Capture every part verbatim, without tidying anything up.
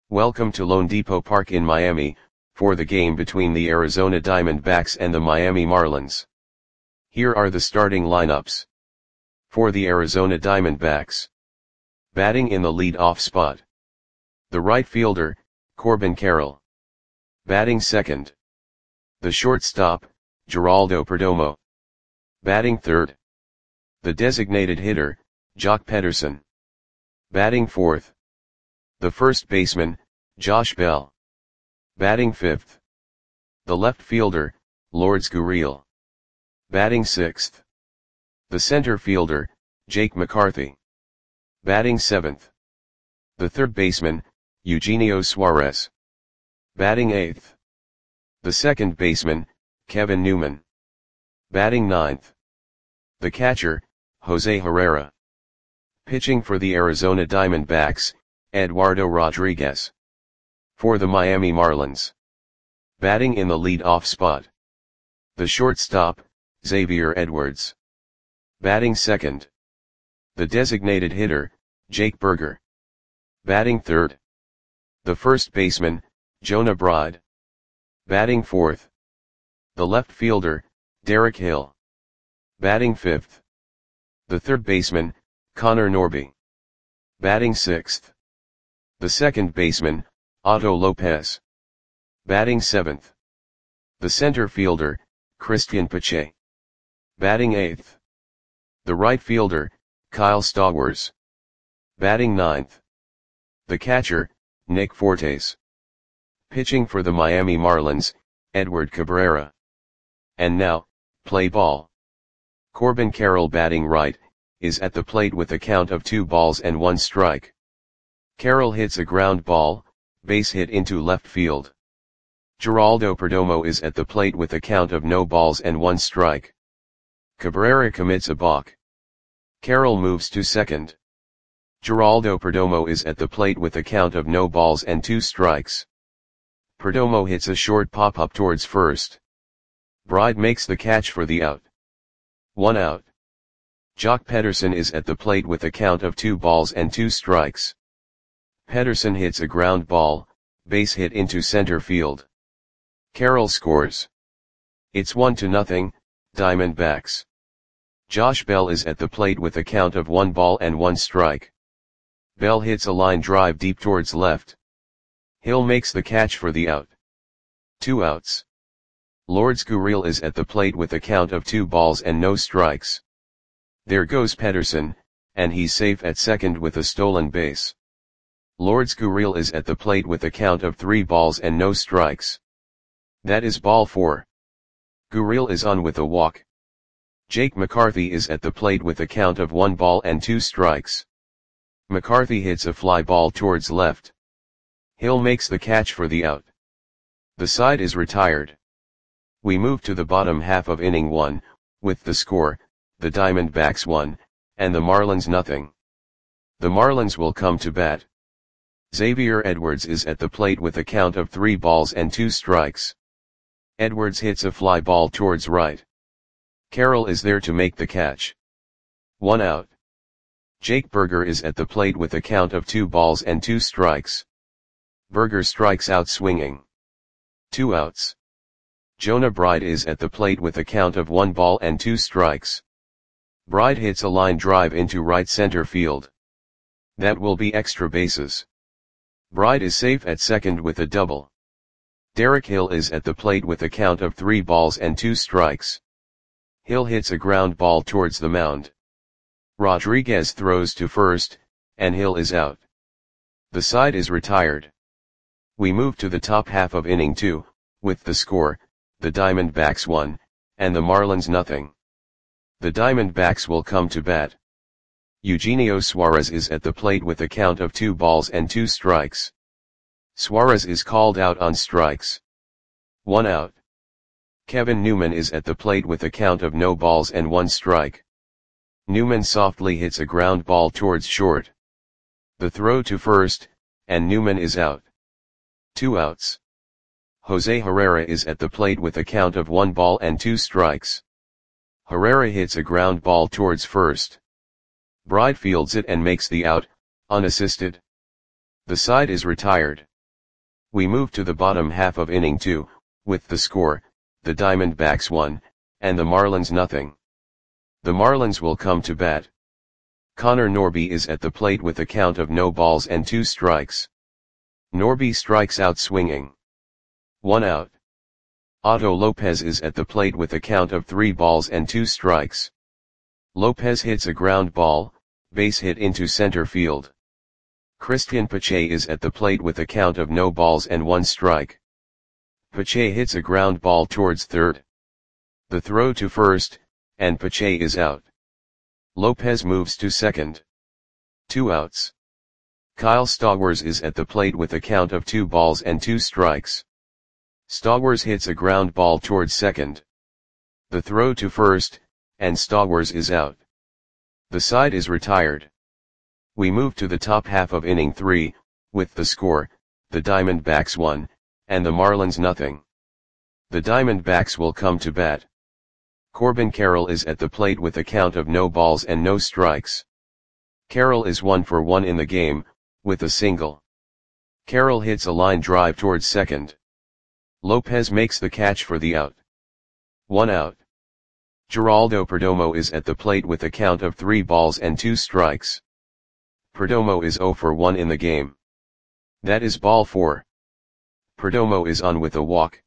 Welcome to loanDepot Park in Miami, for the game between the Arizona Diamondbacks and the Miami Marlins. Here are the starting lineups. For the Arizona Diamondbacks. Batting in the lead-off spot. The right fielder, Corbin Carroll. Batting second. The shortstop, Geraldo Perdomo. Batting third. The designated hitter, Joc Pederson. Batting fourth. The first baseman, Josh Bell. Batting fifth. The left fielder, Lourdes Gurriel. Batting sixth. The center fielder, Jake McCarthy. Batting seventh. The third baseman, Eugenio Suarez. Batting eighth. The second baseman, Kevin Newman. Batting ninth. The catcher, Jose Herrera. Pitching for the Arizona Diamondbacks, Eduardo Rodriguez. For the Miami Marlins. Batting in the lead-off spot. The shortstop, Xavier Edwards. Batting second. The designated hitter, Jake Burger. Batting third. The first baseman, Jonah Bride. Batting fourth. The left fielder, Derek Hill. Batting fifth. The third baseman, Connor Norby. Batting sixth. The second baseman, Otto Lopez. Batting seventh. The center fielder, Christian Pache. Batting eighth. The right fielder, Kyle Stowers. Batting ninth. The catcher, Nick Fortes. Pitching for the Miami Marlins, Edward Cabrera. And now, play ball. Corbin Carroll batting right, is at the plate with a count of two balls and one strike. Carroll hits a ground ball, base hit into left field. Geraldo Perdomo is at the plate with a count of no balls and one strike. Cabrera commits a balk. Carroll moves to second. Geraldo Perdomo is at the plate with a count of no balls and two strikes. Perdomo hits a short pop-up towards first. Bride makes the catch for the out. One out. Joc Pederson is at the plate with a count of two balls and two strikes. Pederson hits a ground ball, base hit into center field. Carroll scores. It's one to nothing, Diamondbacks. Josh Bell is at the plate with a count of one ball and one strike. Bell hits a line drive deep towards left. Hill makes the catch for the out. Two outs. Lourdes Gurriel is at the plate with a count of two balls and no strikes. There goes Pederson, and he's safe at second with a stolen base. Lourdes Gurriel is at the plate with a count of three balls and no strikes. That is ball four. Gurriel is on with a walk. Jake McCarthy is at the plate with a count of one ball and two strikes. McCarthy hits a fly ball towards left. Hill makes the catch for the out. The side is retired. We move to the bottom half of inning one, with the score, the Diamondbacks one, and the Marlins nothing. The Marlins will come to bat. Xavier Edwards is at the plate with a count of three balls and two strikes. Edwards hits a fly ball towards right. Carroll is there to make the catch. One out. Jake Burger is at the plate with a count of two balls and two strikes. Burger strikes out swinging. Two outs. Jonah Bride is at the plate with a count of one ball and two strikes. Bride hits a line drive into right center field. That will be extra bases. Bride is safe at second with a double. Derek Hill is at the plate with a count of three balls and two strikes. Hill hits a ground ball towards the mound. Rodriguez throws to first, and Hill is out. The side is retired. We move to the top half of inning two, with the score, the Diamondbacks one, and the Marlins nothing. The Diamondbacks will come to bat. Eugenio Suarez is at the plate with a count of two balls and two strikes. Suarez is called out on strikes. One out. Kevin Newman is at the plate with a count of no balls and one strike. Newman softly hits a ground ball towards short. The throw to first, and Newman is out. Two outs. Jose Herrera is at the plate with a count of one ball and two strikes. Herrera hits a ground ball towards first. Bride fields it and makes the out, unassisted. The side is retired. We move to the bottom half of inning two, with the score, the Diamondbacks one, and the Marlins nothing. The Marlins will come to bat. Connor Norby is at the plate with a count of no balls and two strikes. Norby strikes out swinging. One out. Otto Lopez is at the plate with a count of three balls and two strikes. Lopez hits a ground ball, base hit into center field. Christian Pache is at the plate with a count of no balls and one strike. Pache hits a ground ball towards third. The throw to first, and Pache is out. Lopez moves to second. Two outs. Kyle Stowers is at the plate with a count of two balls and two strikes. Stowers hits a ground ball towards second. The throw to first, and Stowers is out. The side is retired. We move to the top half of inning three, with the score, the Diamondbacks one, and the Marlins nothing. The Diamondbacks will come to bat. Corbin Carroll is at the plate with a count of no balls and no strikes. Carroll is one for one in the game, with a single. Carroll hits a line drive towards second. Lopez makes the catch for the out. One out. Geraldo Perdomo is at the plate with a count of three balls and two strikes. Perdomo is zero for one in the game. That is ball four. Perdomo is on with a walk.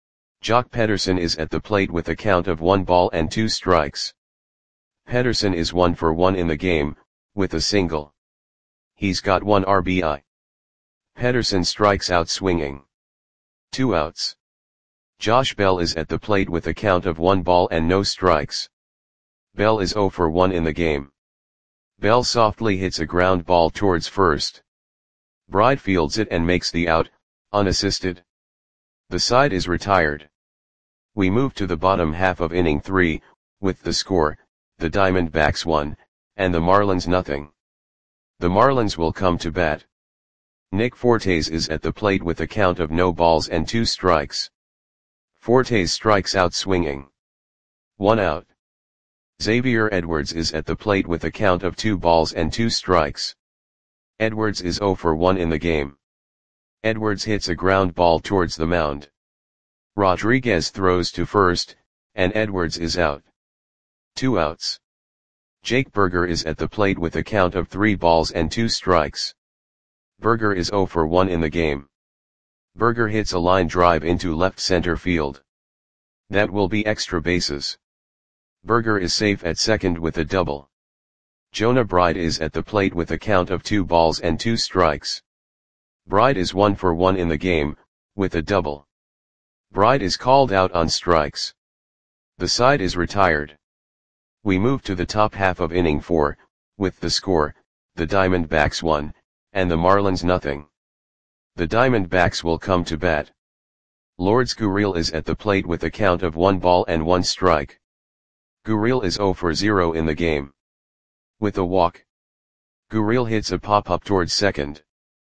Jock Pederson is at the plate with a count of one ball and two strikes. Pederson is one for one in the game, with a single. He's got one R B I. Pederson strikes out swinging. Two outs. Josh Bell is at the plate with a count of one ball and no strikes. Bell is zero for one in the game. Bell softly hits a ground ball towards first. Bride fields it and makes the out, unassisted. The side is retired. We move to the bottom half of inning three, with the score, the Diamondbacks one, and the Marlins nothing. The Marlins will come to bat. Nick Fortes is at the plate with a count of no balls and two strikes. Fortes strikes out swinging. One out. Xavier Edwards is at the plate with a count of two balls and two strikes. Edwards is zero for one in the game. Edwards hits a ground ball towards the mound. Rodriguez throws to first, and Edwards is out. Two outs. Jake Burger is at the plate with a count of three balls and two strikes. Burger is zero for one in the game. Burger hits a line drive into left center field. That will be extra bases. Burger is safe at second with a double. Jonah Bride is at the plate with a count of two balls and two strikes. Bride is one for one in the game, with a double. Bride is called out on strikes. The side is retired. We move to the top half of inning four, with the score, the Diamondbacks one, and the Marlins nothing. The Diamondbacks will come to bat. Lourdes Gurriel is at the plate with a count of one ball and one strike. Gurriel is zero for zero in the game. With a walk. Gurriel hits a pop-up towards second.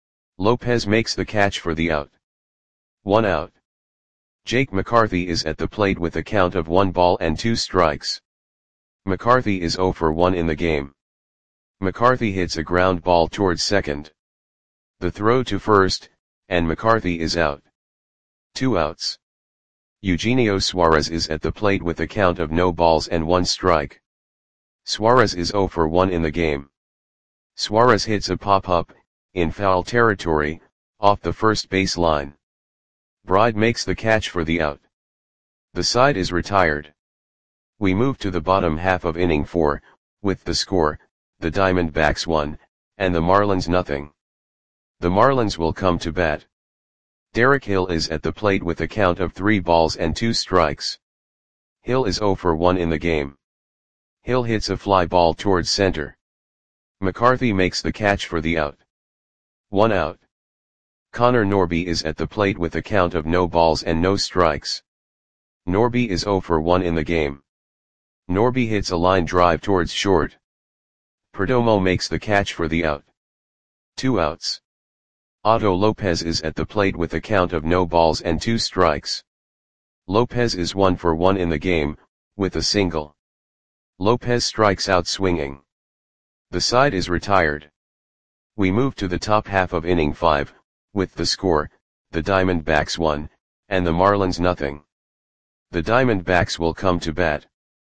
Lopez makes the catch for the out. One out. Jake McCarthy is at the plate with a count of one ball and two strikes. McCarthy is zero for one in the game. McCarthy hits a ground ball towards second. The throw to first, and McCarthy is out. Two outs. Eugenio Suarez is at the plate with a count of no balls and one strike. Suarez is zero for one in the game. Suarez hits a pop-up, in foul territory, off the first base line. Bride makes the catch for the out. The side is retired. We move to the bottom half of inning four, with the score, the Diamondbacks one, and the Marlins nothing. The Marlins will come to bat. Derek Hill is at the plate with a count of three balls and two strikes. Hill is zero for one in the game. Hill hits a fly ball towards center. McCarthy makes the catch for the out. One out. Connor Norby is at the plate with a count of no balls and no strikes. Norby is zero for one in the game. Norby hits a line drive towards short. Perdomo makes the catch for the out. Two outs. Otto Lopez is at the plate with a count of no balls and two strikes. Lopez is one for one in the game, with a single. Lopez strikes out swinging. The side is retired. We move to the top half of inning five, with the score, the Diamondbacks one, and the Marlins nothing. The Diamondbacks will come to bat.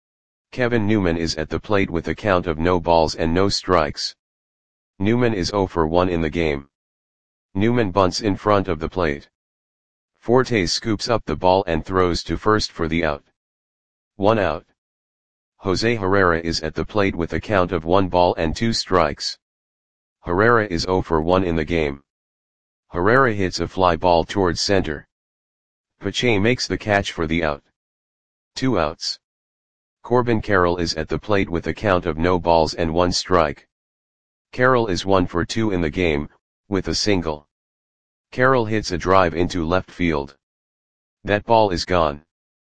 Kevin Newman is at the plate with a count of no balls and no strikes. Newman is oh for one in the game. Newman bunts in front of the plate. Fortes scoops up the ball and throws to first for the out. One out. Jose Herrera is at the plate with a count of one ball and two strikes. Herrera is oh for one in the game. Herrera hits a fly ball towards center. Pache makes the catch for the out. Two outs. Corbin Carroll is at the plate with a count of no balls and one strike. Carroll is one for two in the game, with a single. Carroll hits a drive into left field. That ball is gone.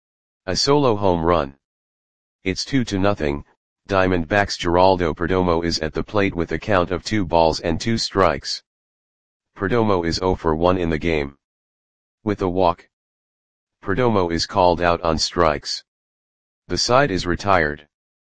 A solo home run. It's two to nothing. Diamondbacks Geraldo Perdomo is at the plate with a count of two balls and two strikes. Perdomo is oh for one in the game. With a walk. Perdomo is called out on strikes. The side is retired.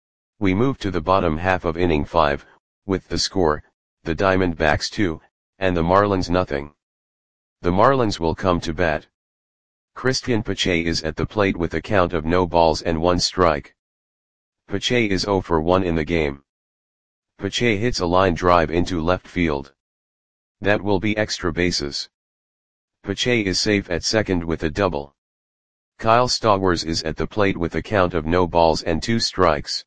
We move to the bottom half of inning five, with the score, the Diamondbacks two, and the Marlins nothing. The Marlins will come to bat. Christian Pache is at the plate with a count of no balls and one strike. Pache is oh for one in the game. Pache hits a line drive into left field. That will be extra bases. Pache is safe at second with a double. Kyle Stowers is at the plate with a count of no balls and two strikes.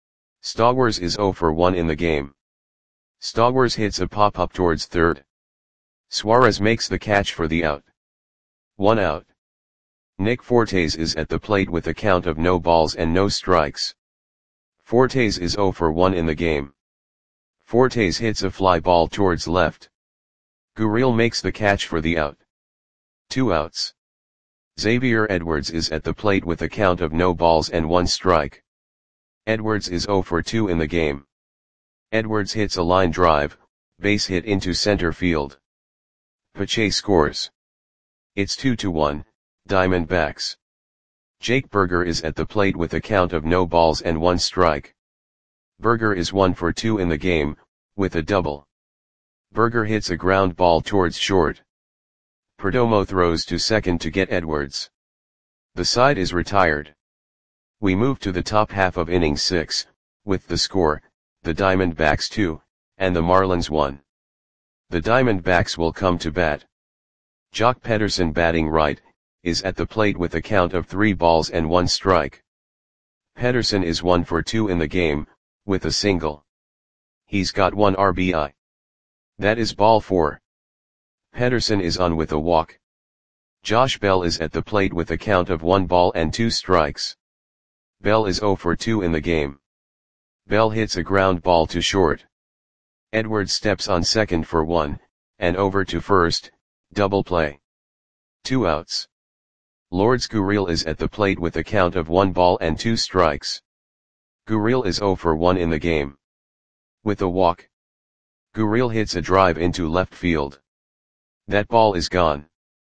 Stowers is oh for one in the game. Stowers hits a pop-up towards third. Suarez makes the catch for the out. One out. Nick Fortes is at the plate with a count of no balls and no strikes. Fortes is oh for one in the game. Fortes hits a fly ball towards left. Gurriel makes the catch for the out. Two outs. Xavier Edwards is at the plate with a count of no balls and one strike. Edwards is oh for two in the game. Edwards hits a line drive, base hit into center field. Pache scores. It's two to one, Diamondbacks. Jake Burger is at the plate with a count of no balls and one strike. Burger is one for two in the game, with a double. Burger hits a ground ball towards short. Perdomo throws to second to get Edwards. The side is retired. We move to the top half of inning six, with the score, the Diamondbacks two, and the Marlins one. The Diamondbacks will come to bat. Jock Pederson, batting right, is at the plate with a count of three balls and one strike. Pederson is one for two in the game, with a single. He's got one R B I. That is ball four. Pederson is on with a walk. Josh Bell is at the plate with a count of one ball and two strikes. Bell is oh for two in the game. Bell hits a ground ball to short. Edwards steps on second for one, and over to first, double play. Two outs. Lourdes Gurriel is at the plate with a count of one ball and two strikes. Gurriel is oh for one in the game. With a walk. Gurriel hits a drive into left field. That ball is gone.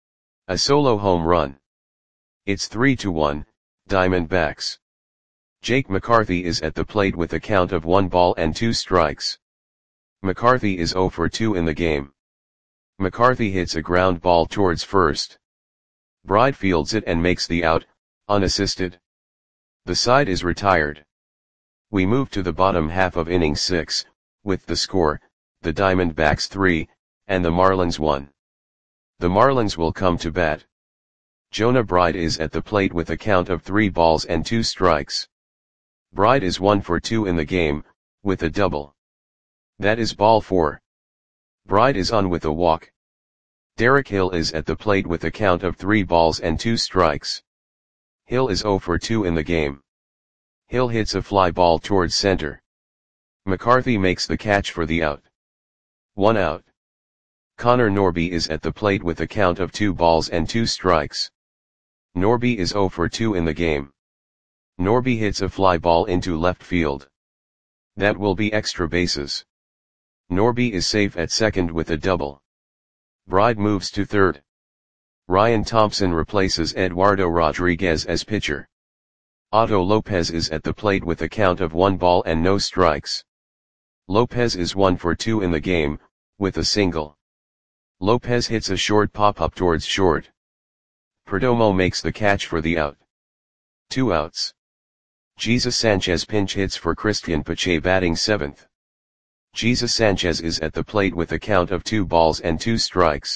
A solo home run. It's three to one, Diamondbacks. Jake McCarthy is at the plate with a count of one ball and two strikes. McCarthy is oh for two in the game. McCarthy hits a ground ball towards first. Bride fields it and makes the out, unassisted. The side is retired. We move to the bottom half of inning six, with the score, the Diamondbacks three, and the Marlins one. The Marlins will come to bat. Jonah Bride is at the plate with a count of three balls and two strikes. Bride is one for two in the game, with a double. That is ball four. Bride is on with a walk. Derek Hill is at the plate with a count of three balls and two strikes. Hill is oh for two in the game. Hill hits a fly ball towards center. McCarthy makes the catch for the out. One out. Connor Norby is at the plate with a count of two balls and two strikes. Norby is oh for two in the game. Norby hits a fly ball into left field. That will be extra bases. Norby is safe at second with a double. Bride moves to third. Ryan Thompson replaces Eduardo Rodriguez as pitcher. Otto Lopez is at the plate with a count of one ball and no strikes. Lopez is one for two in the game, with a single. Lopez hits a short pop-up towards short. Perdomo makes the catch for the out. Two outs. Jesus Sanchez pinch hits for Christian Pache batting seventh. Jesus Sanchez is at the plate with a count of two balls and two strikes.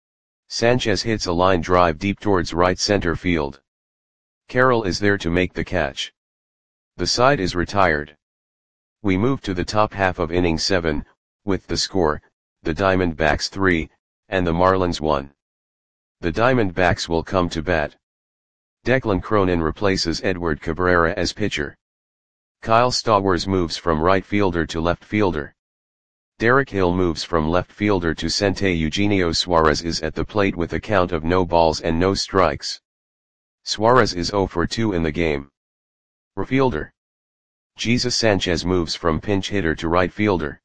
Sanchez hits a line drive deep towards right center field. Carroll is there to make the catch. The side is retired. We move to the top half of inning seven, with the score, the Diamondbacks three, and the Marlins one. The Diamondbacks will come to bat. Declan Cronin replaces Edward Cabrera as pitcher. Kyle Stowers moves from right fielder to left fielder. Derek Hill moves from left fielder to center. Eugenio Suarez is at the plate with a count of no balls and no strikes. Suarez is oh for two in the game. Refielder. Jesus Sanchez moves from pinch hitter to right fielder.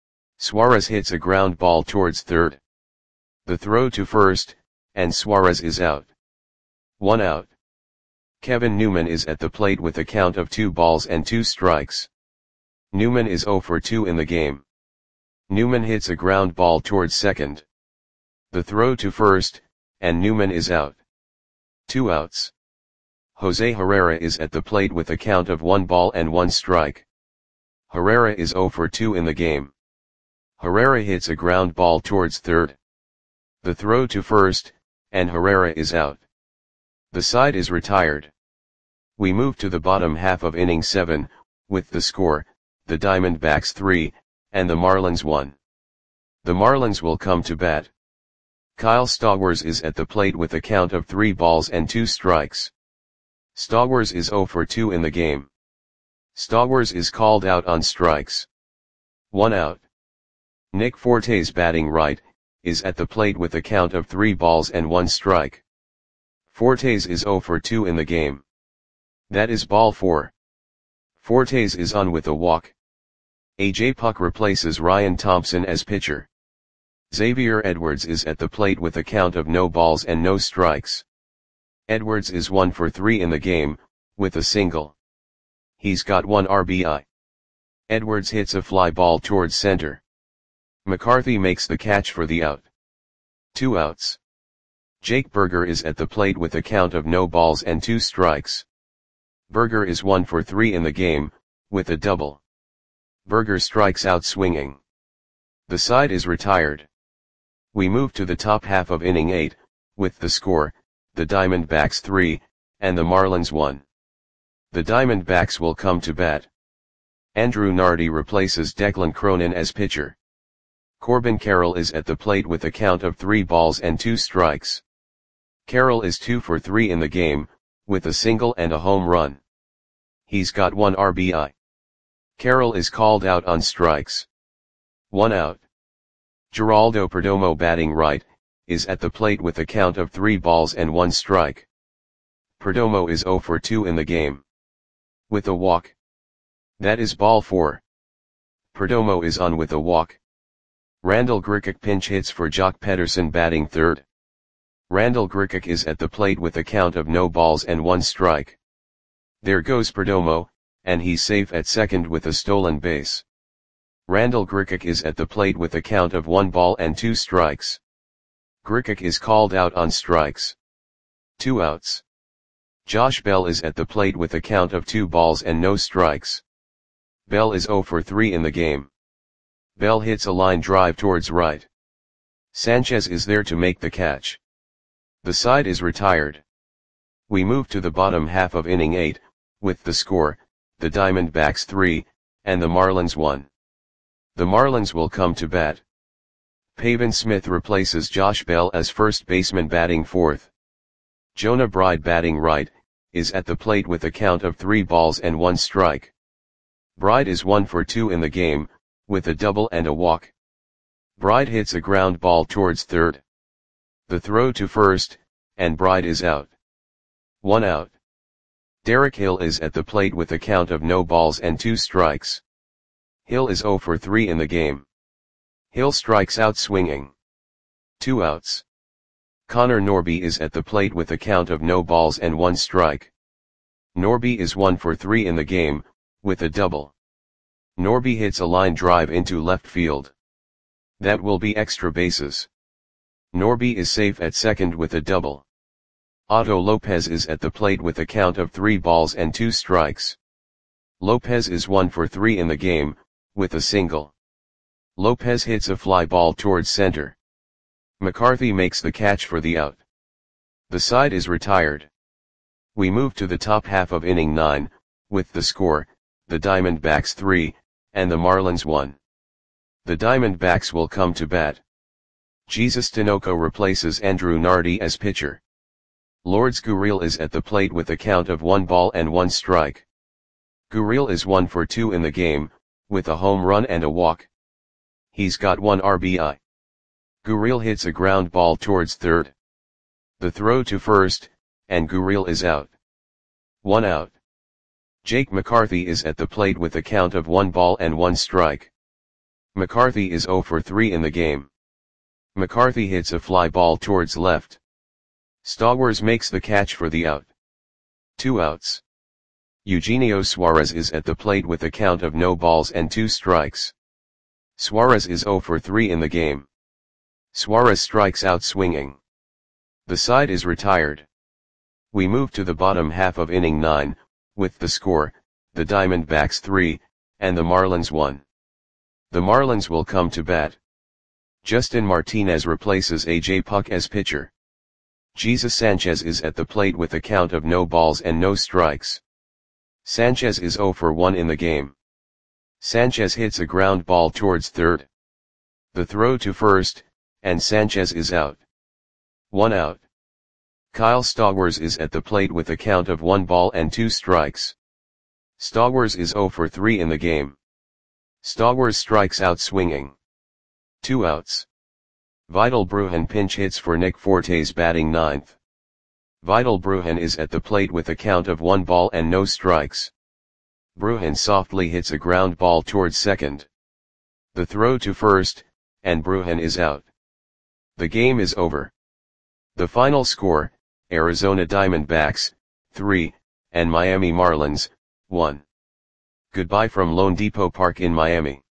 Suarez hits a ground ball towards third. The throw to first, and Suarez is out. One out. Kevin Newman is at the plate with a count of two balls and two strikes. Newman is oh for two in the game. Newman hits a ground ball towards second. The throw to first, and Newman is out. Two outs. Jose Herrera is at the plate with a count of one ball and one strike. Herrera is oh for two in the game. Herrera hits a ground ball towards third. The throw to first, and Herrera is out. The side is retired. We move to the bottom half of inning seven, with the score, the Diamondbacks three, and the Marlins one. The Marlins will come to bat. Kyle Stowers is at the plate with a count of three balls and two strikes. Stowers is oh for two in the game. Stowers is called out on strikes. One out. Nick Fortes batting right, is at the plate with a count of three balls and one strike. Fortes is oh for two in the game. That is ball four. Fortes is on with a walk. A J Puck replaces Ryan Thompson as pitcher. Xavier Edwards is at the plate with a count of no balls and no strikes. Edwards is one for three in the game, with a single. He's got one R B I. Edwards hits a fly ball towards center. McCarthy makes the catch for the out. Two outs. Jake Burger is at the plate with a count of no balls and two strikes. Burger is one for three in the game, with a double. Burger strikes out swinging. The side is retired. We move to the top half of inning eight, with the score, the Diamondbacks three, and the Marlins one. The Diamondbacks will come to bat. Andrew Nardi replaces Declan Cronin as pitcher. Corbin Carroll is at the plate with a count of three balls and two strikes. Carroll is two for three in the game, with a single and a home run. He's got one R B I. Carroll is called out on strikes. One out. Geraldo Perdomo batting right, is at the plate with a count of three balls and one strike. Perdomo is oh for two in the game. With a walk. That is ball four. Perdomo is on with a walk. Randall Grichuk pinch hits for Jock Pederson batting third. Randall Grichuk is at the plate with a count of no balls and one strike. There goes Perdomo, and he's safe at second with a stolen base. Randall Grichuk is at the plate with a count of one ball and two strikes. Grichuk is called out on strikes. Two outs. Josh Bell is at the plate with a count of two balls and no strikes. Bell is oh for three in the game. Bell hits a line drive towards right. Sanchez is there to make the catch. The side is retired. We move to the bottom half of inning eight, with the score, the Diamondbacks three, and the Marlins one. The Marlins will come to bat. Pavin Smith replaces Josh Bell as first baseman batting fourth. Jonah Bride batting right, is at the plate with a count of three balls and one strike. Bride is one for two in the game, with a double and a walk. Bride hits a ground ball towards third. The throw to first, and Bride is out. One out. Derek Hill is at the plate with a count of no balls and two strikes. Hill is oh for three in the game. Hill strikes out swinging. Two outs. Connor Norby is at the plate with a count of no balls and one strike. Norby is one for three in the game, with a double. Norby hits a line drive into left field. That will be extra bases. Norby is safe at second with a double. Otto Lopez is at the plate with a count of three balls and two strikes. Lopez is one for three in the game, with a single. Lopez hits a fly ball towards center. McCarthy makes the catch for the out. The side is retired. We move to the top half of inning nine, with the score, the Diamondbacks three, and the Marlins one. The Diamondbacks will come to bat. Jesus Tinoco replaces Andrew Nardi as pitcher. Lourdes Gurriel is at the plate with a count of one ball and one strike. Gurriel is one for two in the game, with a home run and a walk. He's got one R B I. Gurriel hits a ground ball towards third. The throw to first, and Gurriel is out. One out. Jake McCarthy is at the plate with a count of one ball and one strike. McCarthy is zero for three in the game. McCarthy hits a fly ball towards left. Stallworth makes the catch for the out. Two outs. Eugenio Suarez is at the plate with a count of no balls and two strikes. Suarez is zero for three in the game. Suarez strikes out swinging. The side is retired. We move to the bottom half of inning nine, with the score, the Diamondbacks three, and the Marlins one. The Marlins will come to bat. Justin Martinez replaces A J Puk as pitcher. Jesus Sanchez is at the plate with a count of no balls and no strikes. Sanchez is zero for one in the game. Sanchez hits a ground ball towards third. The throw to first, and Sanchez is out. One out. Kyle Stallworth is at the plate with a count of one ball and two strikes. Stallworth is zero for three in the game. Stallworth strikes out swinging. Two outs. Vidal Brujan pinch hits for Nick Fortes batting ninth. Vidal Brujan is at the plate with a count of one ball and no strikes. Brujan softly hits a ground ball towards second. The throw to first, and Brujan is out. The game is over. The final score, Arizona Diamondbacks, three, and Miami Marlins, one. Goodbye from Lone Depot Park in Miami.